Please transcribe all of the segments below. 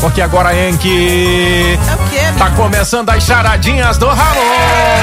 Porque agora, Henk, É o quê, tá começando as charadinhas do Ramon.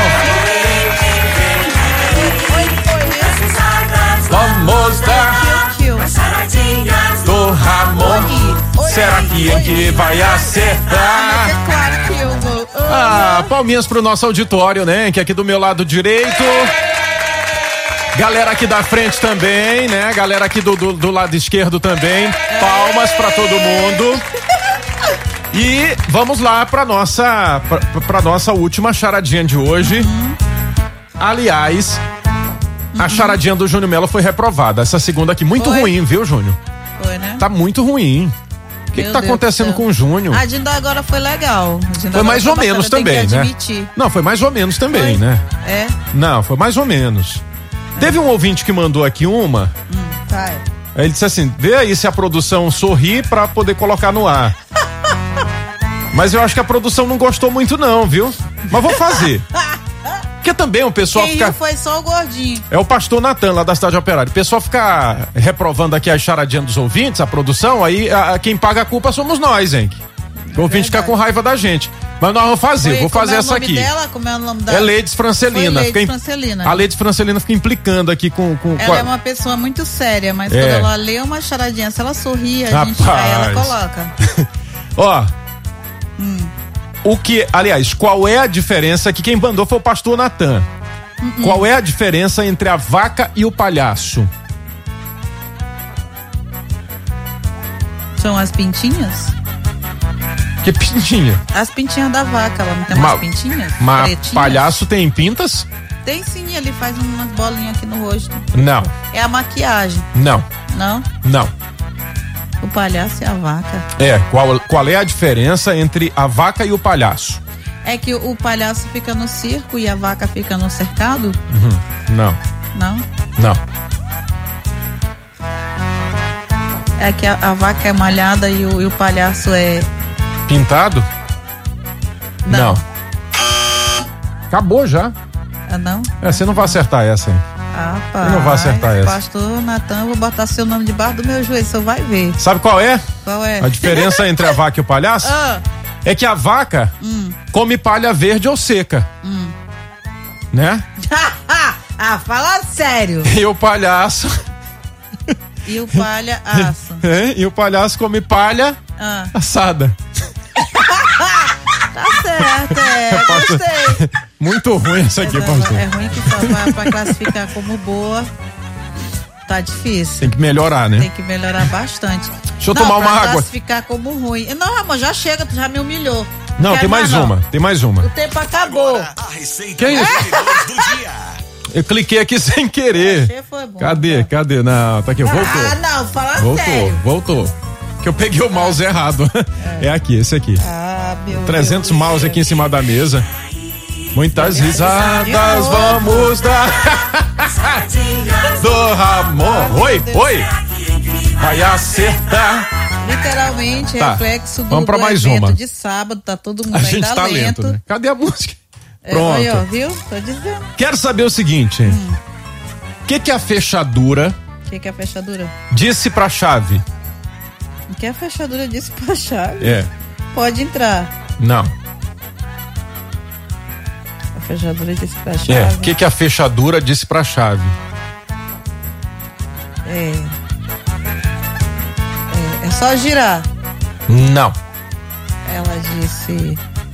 Vamos dar do Ramon. Será que Henk vai acertar? Mas é claro que eu vou. Palminhas pro nosso auditório, né? Que aqui do meu lado direito. Galera aqui da frente também, né? Galera aqui do lado esquerdo também. Palmas pra todo mundo. E vamos lá pra nossa última charadinha de hoje. Aliás, a charadinha do Júnior Melo foi reprovada. Essa segunda aqui, muito ruim, viu, Júnior? Foi, né? Tá muito ruim. O que tá acontecendo com o Júnior? A de agora foi legal. Foi mais ou menos também, né? Não, foi mais ou menos também, né? É? Não, foi mais ou menos. Teve um ouvinte que mandou aqui uma. Vai. Aí ele disse assim: vê aí se a produção sorri pra poder colocar no ar. Mas eu acho que a produção não gostou muito não, viu? Mas vou fazer. Porque também o pessoal Quem fica... riu foi só o gordinho. É o pastor Natan, lá da Cidade Operária. O pessoal fica reprovando aqui as charadinhas dos ouvintes, a produção, aí quem paga a culpa somos nós, hein? O ouvinte fica com raiva da gente. Mas nós vamos fazer, vou fazer essa aqui. Como é o nome dela? É Leides Francelina. Francelina. A Leides Francelina fica implicando aqui com... Ela é uma pessoa muito séria, mas quando ela lê uma charadinha, se ela sorrir, aí ela coloca. Ó, aliás, qual é a diferença? Que quem mandou foi o pastor Natan. Qual é a diferença entre a vaca e o palhaço? São as pintinhas? Que pintinha? As pintinhas da vaca, ela não tem umas pintinhas? Mas palhaço tem pintas? Tem sim, ele faz umas bolinhas aqui no rosto. Não. É a maquiagem. Não. Não? Não. O palhaço e a vaca. Qual é a diferença entre a vaca e o palhaço? É que o palhaço fica no circo e a vaca fica no cercado? Não. Não? Não. É que a vaca é malhada e o palhaço é... Pintado? Não. Acabou já. Não? Você não vai acertar essa, hein? Pá. Eu não vou acertar essa. Pastor Natan, eu vou botar seu nome debaixo do meu joelho, você vai ver. Sabe qual é? Qual é? A diferença entre a vaca e o palhaço? É que a vaca come palha verde ou seca. Né? Fala sério. E o palhaço... E o palhaço. E o palhaço come palha assada. Tá certo, gostei. Muito ruim essa aqui, pastor. É ruim que só pra classificar como boa. Tá difícil. Tem que melhorar, né? Tem que melhorar bastante. Deixa eu tomar uma água. Classificar como ruim. Não, Ramon, já chega, tu já me humilhou. Não, tem mais uma. Tem mais uma. O tempo acabou. A receita Que isso? do dia. Eu cliquei aqui sem querer. Foi bom, Cadê? Não, tá aqui, voltou. Não, fala sério. Voltou. Que eu peguei o mouse errado. É aqui, esse aqui. Meu 300 mouse aqui em cima da mesa. Muitas risadas vamos dar. Do Ramon. Oi. Vai acertar. Literalmente, reflexo do mais evento uma. de sábado, tá todo mundo A gente ainda tá lento. né? Cadê a música? Pronto. Aí, ó, viu? Tô dizendo. Quero saber o seguinte. O que a fechadura... O que é a fechadura? Disse pra chave? O que a fechadura disse pra chave? Pode entrar. Não. A fechadura disse pra chave. O que a fechadura disse pra chave? É só girar. Não. Ela disse...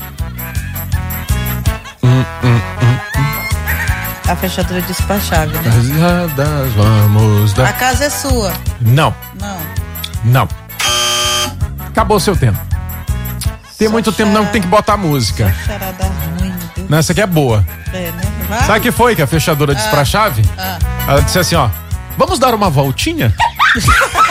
A fechadura disse pra chave, né? Risadas vamos dar. A casa é sua. Não. Não. Acabou o seu tempo. Tem muito tempo não que tem que botar música. Charada ruim, Deus. Não, essa aqui é boa. Né? Vai? Sabe o que foi que a fechadura disse pra chave? Ela disse assim, ó: vamos dar uma voltinha?